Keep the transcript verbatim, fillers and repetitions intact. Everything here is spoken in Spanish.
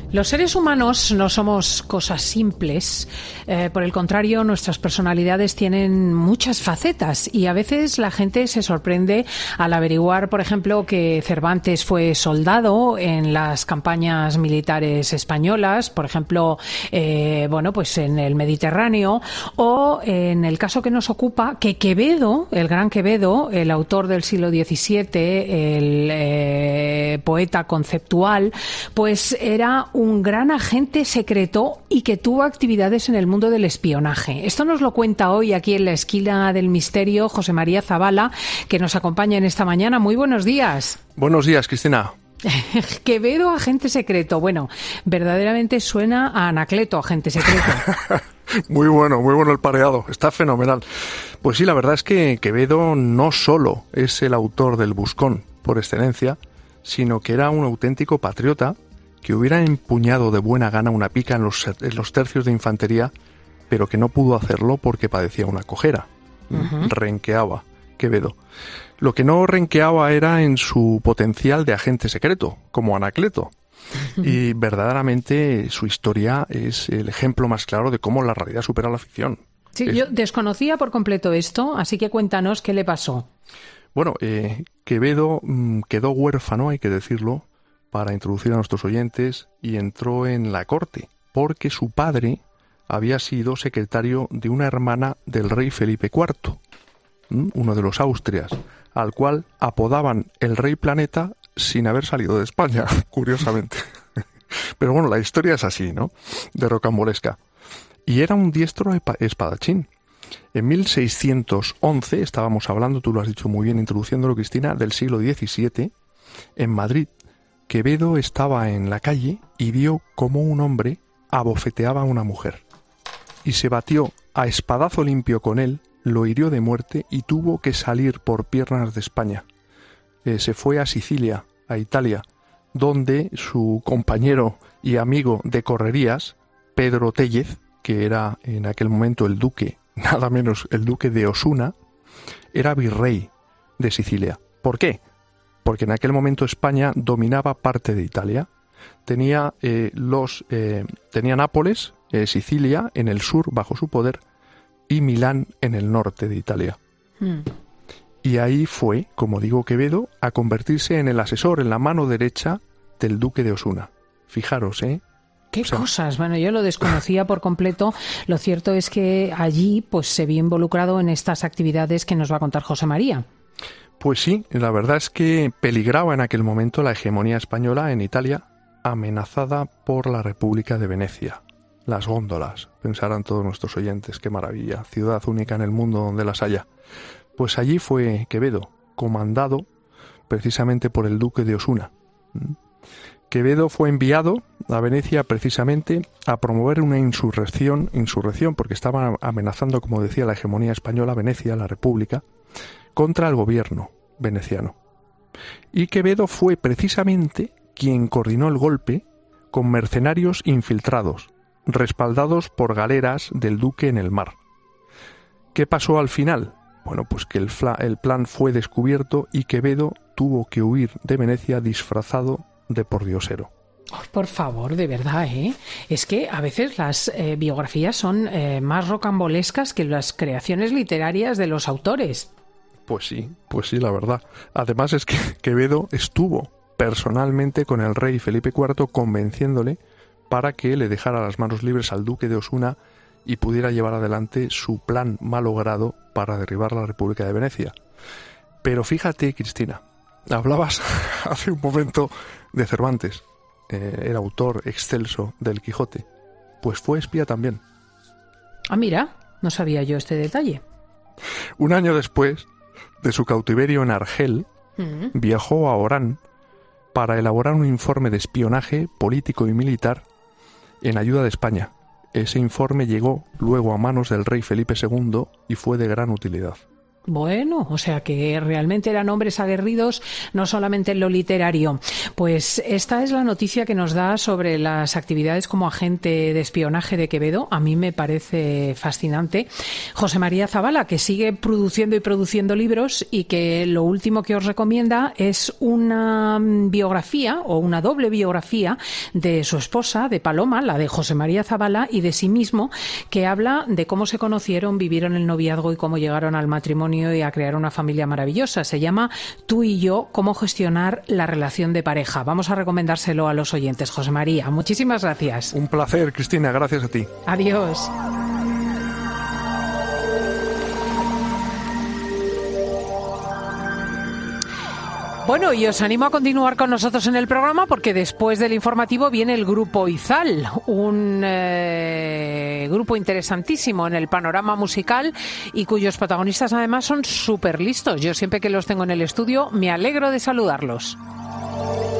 Los seres humanos no somos cosas simples, eh, por el contrario, nuestras personalidades tienen muchas facetas y a veces la gente se sorprende al averiguar, por ejemplo, que Cervantes fue soldado en las campañas militares españolas, por ejemplo, eh, bueno, pues en el Mediterráneo, o en el caso que nos ocupa, que Quevedo, el gran Quevedo, el autor del siglo diecisiete, el eh, poeta conceptual, pues era un un gran agente secreto y que tuvo actividades en el mundo del espionaje. Esto nos lo cuenta hoy aquí en la esquina del misterio José María Zabala, que nos acompaña en esta mañana. Muy buenos días. Buenos días, Cristina. Quevedo, agente secreto. Bueno, verdaderamente suena a Anacleto, agente secreto. Muy bueno, muy bueno el pareado. Está fenomenal. Pues sí, la verdad es que Quevedo no solo es el autor del Buscón por excelencia, sino que era un auténtico patriota que hubiera empuñado de buena gana una pica en los, en los tercios de infantería, pero que no pudo hacerlo porque padecía una cojera. Uh-huh. Renqueaba Quevedo. Lo que no renqueaba era en su potencial de agente secreto, como Anacleto. Uh-huh. Y verdaderamente su historia es el ejemplo más claro de cómo la realidad supera la ficción. Sí, es... yo desconocía por completo esto, así que cuéntanos qué le pasó. Bueno, eh, Quevedo mmm, quedó huérfano, hay que decirlo, para introducir a nuestros oyentes, y entró en la corte, porque su padre había sido secretario de una hermana del rey Felipe cuarto, uno de los Austrias, al cual apodaban el rey planeta sin haber salido de España, curiosamente. Pero bueno, la historia es así, ¿no?, de rocambolesca. Y era un diestro espadachín. En mil seiscientos once, estábamos hablando, tú lo has dicho muy bien introduciéndolo, Cristina, del siglo diecisiete, en Madrid, Quevedo estaba en la calle y vio cómo un hombre abofeteaba a una mujer. Y se batió a espadazo limpio con él, lo hirió de muerte y tuvo que salir por piernas de España. Eh, se fue a Sicilia, a Italia, donde su compañero y amigo de correrías, Pedro Téllez, que era en aquel momento el duque, nada menos el duque de Osuna, era virrey de Sicilia. ¿Por qué? Porque en aquel momento España dominaba parte de Italia. Tenía, eh, los, eh, tenía Nápoles, eh, Sicilia, en el sur, bajo su poder, y Milán, en el norte de Italia. Mm. Y ahí fue, como digo, Quevedo, a convertirse en el asesor, en la mano derecha del duque de Osuna. Fijaros, ¿eh? ¿Qué o sea, cosas? Bueno, yo lo desconocía por completo. Lo cierto es que allí pues se vio involucrado en estas actividades que nos va a contar José María. Pues sí, la verdad es que peligraba en aquel momento la hegemonía española en Italia, amenazada por la República de Venecia. Las góndolas, pensarán todos nuestros oyentes, qué maravilla, ciudad única en el mundo donde las haya. Pues allí fue Quevedo, comandado precisamente por el duque de Osuna. Quevedo fue enviado a Venecia precisamente a promover una insurrección, insurrección porque estaban amenazando, como decía, la hegemonía española, Venecia, la República, contra el gobierno veneciano. Y Quevedo fue precisamente quien coordinó el golpe con mercenarios infiltrados, respaldados por galeras del duque en el mar. ¿Qué pasó al final? Bueno, pues que el, fla- el plan fue descubierto y Quevedo tuvo que huir de Venecia disfrazado de pordiosero. Oh, por favor, de verdad, ¿eh? Es que a veces las eh, biografías son eh, más rocambolescas que las creaciones literarias de los autores. Pues sí, pues sí, la verdad. Además es que Quevedo estuvo personalmente con el rey Felipe cuarto convenciéndole para que le dejara las manos libres al duque de Osuna y pudiera llevar adelante su plan malogrado para derribar la República de Venecia. Pero fíjate, Cristina, hablabas hace un momento de Cervantes, eh, el autor excelso del Quijote. Pues fue espía también. Ah, mira, no sabía yo este detalle. Un año después de su cautiverio en Argel, uh-huh. viajó a Orán para elaborar un informe de espionaje político y militar en ayuda de España. Ese informe llegó luego a manos del rey Felipe segundo y fue de gran utilidad. Bueno, o sea que realmente eran hombres aguerridos, no solamente en lo literario. Pues esta es la noticia que nos da sobre las actividades como agente de espionaje de Quevedo. A mí me parece fascinante. José María Zabala, que sigue produciendo y produciendo libros y que lo último que os recomienda es una biografía o una doble biografía de su esposa, de Paloma, la de José María Zabala, y de sí mismo, que habla de cómo se conocieron, vivieron el noviazgo y cómo llegaron al matrimonio y a crear una familia maravillosa. Se llama Tú y yo, cómo gestionar la relación de pareja. Vamos a recomendárselo a los oyentes. José María, muchísimas gracias. Un placer, Cristina, gracias a ti. Adiós. Bueno, y os animo a continuar con nosotros en el programa porque después del informativo viene el Grupo Izal, un eh, grupo interesantísimo en el panorama musical y cuyos protagonistas además son súper listos. Yo siempre que los tengo en el estudio me alegro de saludarlos.